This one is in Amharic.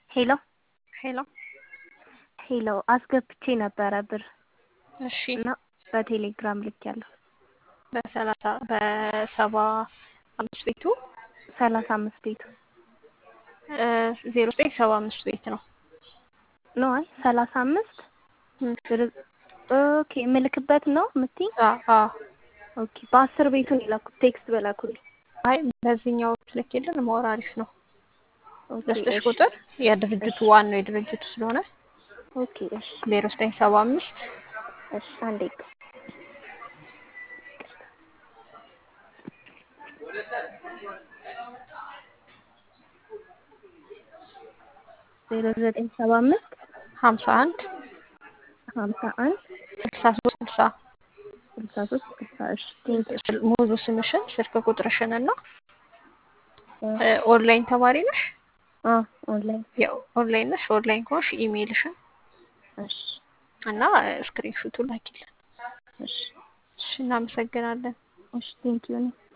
ሄሎ ሄሎ ሄሎ አስገብቼ ነበረ ብር እሺ እና በቴሌግራም ልኬያለሁ። በ75 ቤቱ 35 ቤቱ 0975 ቤት ነው። ነው። አይ 35 እም፣ ኦኬ ምልክበት ነው የምትይኝ? አዎ ኦኬ በ10 ቤቱን የላኩት ቴክስት በላኩልኝ። አይ በዚህኛው ልኬልን መወር አሪፍ ነው። ኦኬ ልስጥሽ እሺ ቁጥር የድርጅቱ እሺ ዋናው የድርጅቱ ስለሆነ ኦኬ እሺ 0975 እሺ አንዴ 0975 51 51 63 63 60 እሺ ቴንኪው። 60 ሙሉ ስምሽን ስልክ ቁጥርሽን እና ኦንላይን ተማሪ ነሽ? ኦንላይን ያው ኦንላይን ነሽ። ኦንላይን ከሆንሽ ኢሜይልሽን እሺ እና ስክሪንሾቱን ላኪልን። እሺ እሺ እናመሰግናለን። እሺ ቴንኪው።